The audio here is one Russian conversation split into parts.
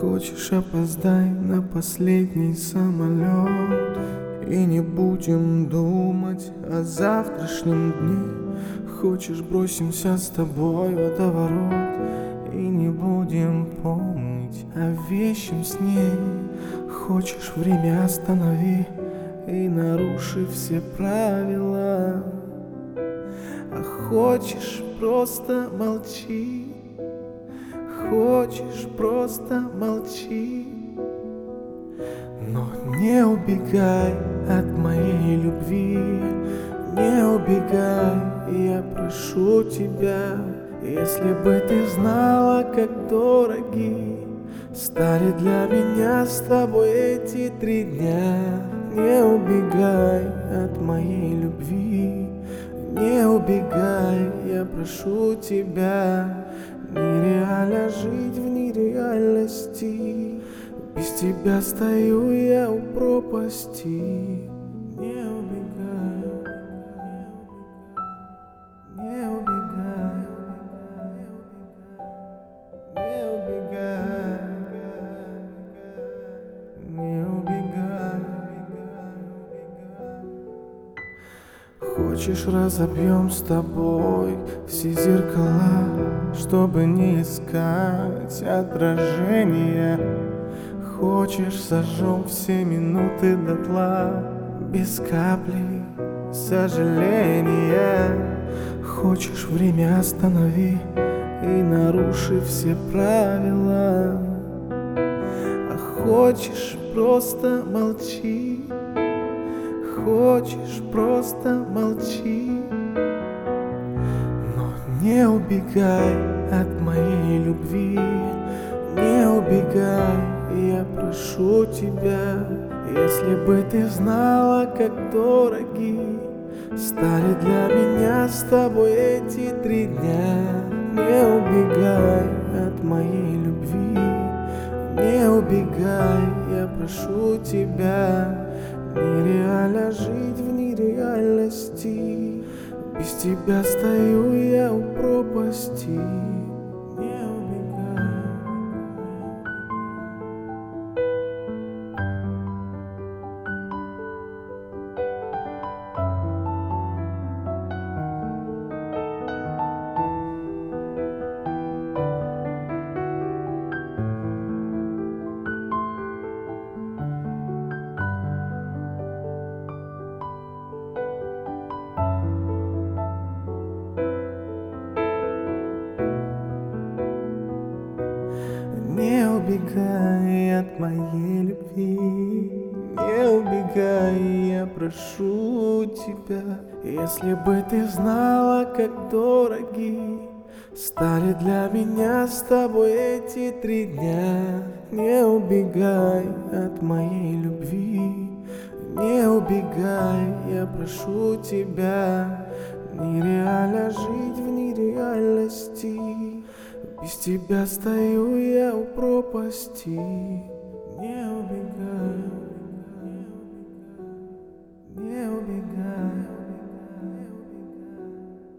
Хочешь, опоздай на последний самолет, и не будем думать о завтрашнем дне. Хочешь, бросимся с тобой в водоворот, и не будем помнить о вещем сне. Хочешь, время останови и наруши все правила. А хочешь, просто молчи. Хочешь, просто молчи. Но не убегай от моей любви, не убегай, я прошу тебя. Если бы ты знала, как дороги стали для меня с тобой эти 3 дня. Не убегай от моей любви, не убегай, я прошу тебя. Нереально жить в нереальности, без тебя стою я у пропасти. Не убегай, не убегай, не убегай, не убегай. Хочешь, разобьем с тобой все зеркала, чтобы не искать отражения. Хочешь, сожжем все минуты дотла, без капли сожаления. Хочешь, время останови и наруши все правила. А хочешь, просто молчи. Хочешь, просто молчи. Но не убегай от моей любви, не убегай, я прошу тебя. Если бы ты знала, как дороги стали для меня с тобой эти 3 дня. Не убегай от моей любви, не убегай, я прошу тебя. Нереально жить в нереальности, без тебя стою я у пропасти. Не убегай. Не убегай от моей любви, не убегай, я прошу тебя. Если бы ты знала, как дороги стали для меня с тобой эти 3 дня. Не убегай от моей любви, не убегай, я прошу тебя. Нереально жить в нереальности, без тебя стою я у пропасти. Не убегай, не убегай,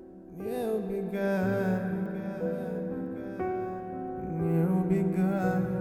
не убегай, не убегай.